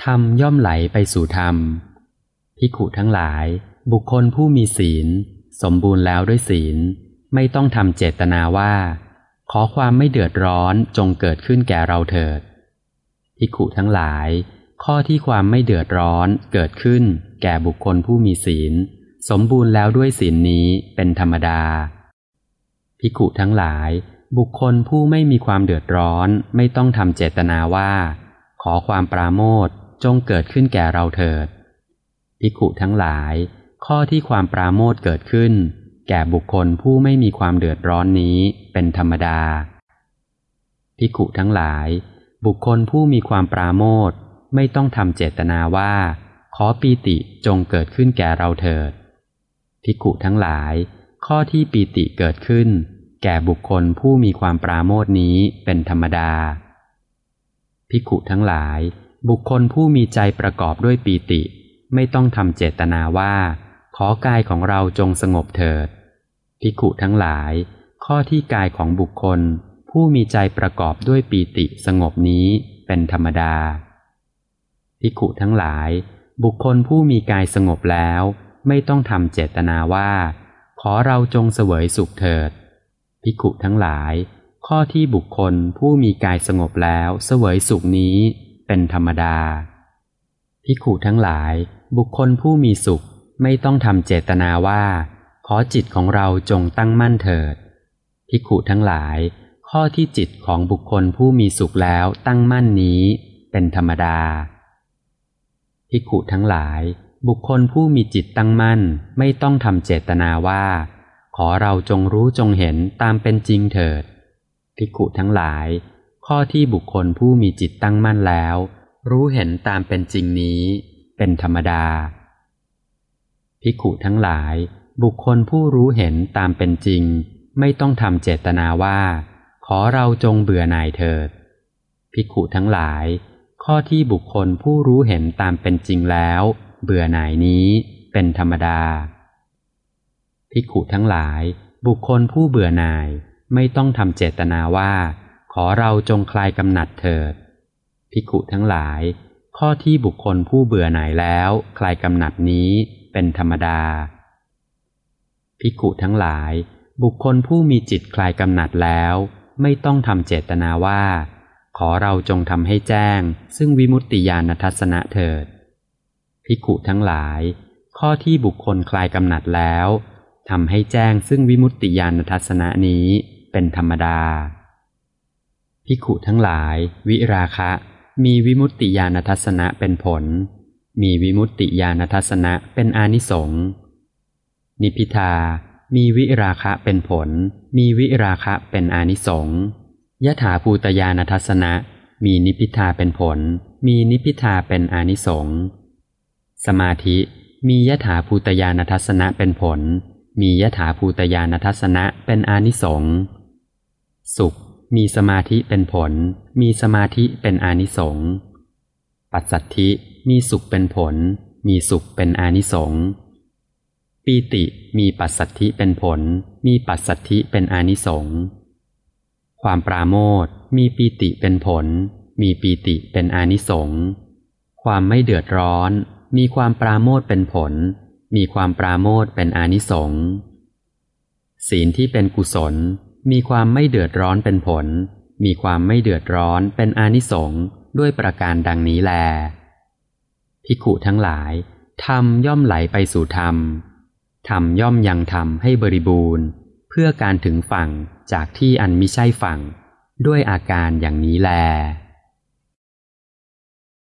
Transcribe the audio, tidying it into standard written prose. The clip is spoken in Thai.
ธรรมย่อมไหลไปสู่ธรรมภิกขุทั้งหลายบุคคลผู้มีศีลสมบูรณ์แล้วด้วยศีลไม่ต้องทำเจตนาว่าขอความไม่เดือดร้อนจงเกิดขึ้นแก่เราเถิดภิกขุทั้งหลายข้อที่ความไม่เดือดร้อนเกิดขึ้นแก่บุคคลผู้มีศีลสมบูรณ์แล้วด้วยศีลนี้เป็นธรรมดาภิกขุทั้งหลายบุคคลผู้ไม่มีความเดือดร้อนไม่ต้องทำเจตนาว่าขอความปราโมทย์จงเกิดขึ้นแก่เราเถิดภิกขุทั้งหลายข้อที่ความปราโมทย์เกิดขึ้นแก่บุคคลผู้ไม่มีความเดือดร้อนนี้เป็นธรรมดาภิกขุทั้งหลายบุคคลผู้มีความปราโมทย์ไม่ต้องทำเจตนาว่าขอปีติจงเกิดขึ้นแก่เราเถิดภิกขุทั้งหลายข้อที่ปีติเกิดขึ้นแก่บุคคลผู้มีความปราโมทย์นี้เป็นธรรมดาภิกขุทั้งหลายบุคคลผู้มีใจประกอบด้วยปีติไม่ต้องทำเจตนาว่าขอกายของเราจงสงบเถิดภิกขุทั้งหลายข้อที่กายของบุคคลผู้มีใจประกอบด้วยปีติสงบนี้เป็นธรรมดาภิกขุทั้งหลายบุคคลผู้มีกายสงบแล้วไม่ต้องทำเจตนาว่าขอเราจงเสวยสุขเถิดภิกขุทั้งหลายข้อที่บุคคลผู้มีกายสงบแล้วเสวยสุขนี้เป็นธรรมดาภิกขุทั้งหลายบุคคลผู้มีสุขไม่ต้องทำเจตนาว่าขอจิตของเราจงตั้งมั่นเถิดภิกขุทั้งหลายข้อที่จิตของบุคคลผู้มีสุขแล้วตั้งมั่นนี้เป็นธรรมดาภิกขุทั้งหลายบุคคลผู้มีจิตตั้งมั่นไม่ต้องทำเจตนาว่าขอเราจงรู้จงเห็นตามเป็นจริงเถิดภิกขุทั้งหลายข้อที่บุคคลผู้มีจิตตั้งมั่นแล้วรู้เห็นตามเป็นจริงนี้เป็นธรรมดาภิกขุทั้งหลายบุคคลผู้รู้เห็นตามเป็นจริงไม่ต้องทำเจตนาว่าขอเราจงเบื่อหน่ายเถิดภิกขุทั้งหลายข้อที่บุคคลผู้รู้เห็นตามเป็นจริงแล้วเบื่อหน่ายนี้เป็นธรรมดาภิกขุทั้งหลายบุคคลผู้เบื่อหน่ายไม่ต้องทำเจตนาว่าขอเราจงคลายกำหนัดเถิดภิกขุทั้งหลายข้อที่บุคคลผู้เบื่อหน่ายแล้วคลายกำหนัดนี้เป็นธรรมดาภิกขุทั้งหลายบุคคลผู้มีจิตคลายกำหนัดแล้วไม่ต้องทำเจตนาว่าขอเราจงทำให้แจ้งซึ่งวิมุตติญาณทัสสนะเถิดภิกขุทั้งหลายข้อที่บุคคลคลายกำหนัดแล้วทำให้แจ้งซึ่งวิมุตติญาณทัสสนะนี้เป็นธรรมดาภิกขุทั้งหลายวิราคะมีวิมุตติญาณทัสสนะเป็นผลมีวิมุตติญาณทัสสนะเป็นอานิสงส์นิพพิทามีวิราคะเป็นผลมีวิราคะเป็นอานิสงส์ยถาภูตญาณทัสสนะมีนิพพิทาเป็นผลมีนิพพิทาเป็นอานิสงส์สมาธิมียถาภูตญาณทัสสนะเป็นผลมียถาภูตญาณทัสสนะเป็นอานิสงส์สุขมีสมาธิเป็นผลมีสมาธิเป็นอานิสงส์ปัสสัทธิมีสุขเป็นผลมีสุขเป็นอานิสงส์ปีติมีปัสสัทธิเป็นผลมีปัสสัทธิเป็นอานิสงส์ความปราโมทย์มีปีติเป็นผลมีปีติเป็นอานิสงส์ความไม่เดือดร้อนมีความปราโมทย์เป็นผลมีความปราโมทย์เป็นอานิสงส์ศีลที่เป็นกุศลมีความไม่เดือดร้อนเป็นผลมีความไม่เดือดร้อนเป็นอานิสงส์ด้วยประการดังนี้แลภิกขุทั้งหลายธรรมย่อมไหลไปสู่ธรรมธรรมย่อมยังธรรมให้บริบูรณ์เพื่อการถึงฝั่งจากที่อันมิใช่ฝั่งด้วยอาการอย่างนี้แล